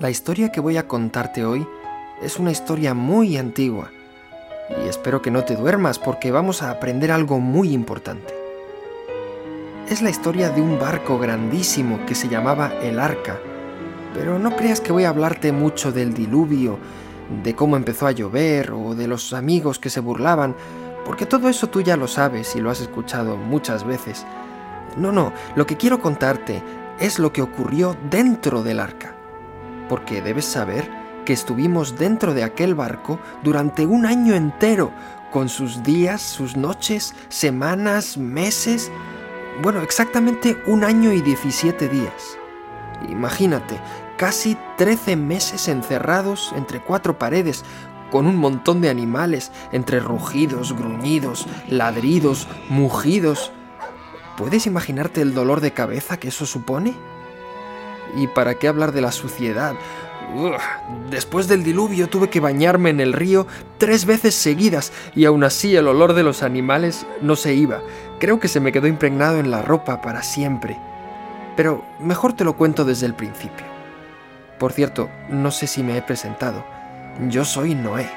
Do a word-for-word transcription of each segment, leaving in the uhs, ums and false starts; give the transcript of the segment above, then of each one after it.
La historia que voy a contarte hoy es una historia muy antigua y espero que no te duermas porque vamos a aprender algo muy importante. Es la historia de un barco grandísimo que se llamaba el Arca, pero no creas que voy a hablarte mucho del diluvio, de cómo empezó a llover o de los amigos que se burlaban, porque todo eso tú ya lo sabes y lo has escuchado muchas veces. No, no, lo que quiero contarte es lo que ocurrió dentro del Arca. Porque debes saber que estuvimos dentro de aquel barco durante un año entero, con sus días, sus noches, semanas, meses, bueno, exactamente un año y diecisiete días. Imagínate, casi trece meses encerrados entre cuatro paredes, con un montón de animales, entre rugidos, gruñidos, ladridos, mugidos. ¿Puedes imaginarte el dolor de cabeza que eso supone? ¿Y para qué hablar de la suciedad? Uf, después del diluvio tuve que bañarme en el río tres veces seguidas y aún así el olor de los animales no se iba. Creo que se me quedó impregnado en la ropa para siempre. Pero mejor te lo cuento desde el principio. Por cierto, no sé si me he presentado. Yo soy Noé.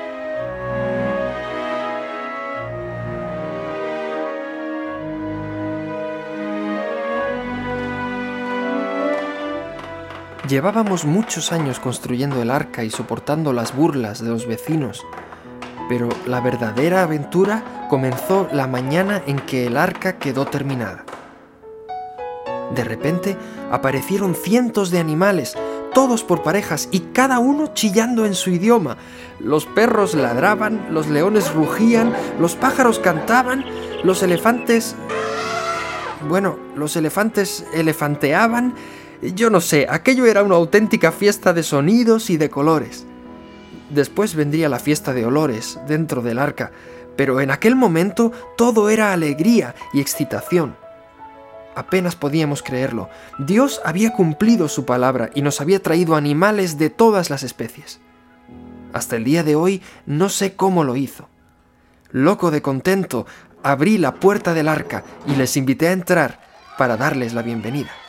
Llevábamos muchos años construyendo el arca y soportando las burlas de los vecinos, pero la verdadera aventura comenzó la mañana en que el arca quedó terminada. De repente aparecieron cientos de animales, todos por parejas y cada uno chillando en su idioma. Los perros ladraban, los leones rugían, los pájaros cantaban, los elefantes... Bueno, los elefantes elefanteaban. Yo no sé, aquello era una auténtica fiesta de sonidos y de colores. Después vendría la fiesta de olores dentro del arca, pero en aquel momento todo era alegría y excitación. Apenas podíamos creerlo. Dios había cumplido su palabra y nos había traído animales de todas las especies. Hasta el día de hoy no sé cómo lo hizo. Loco de contento, abrí la puerta del arca y les invité a entrar para darles la bienvenida.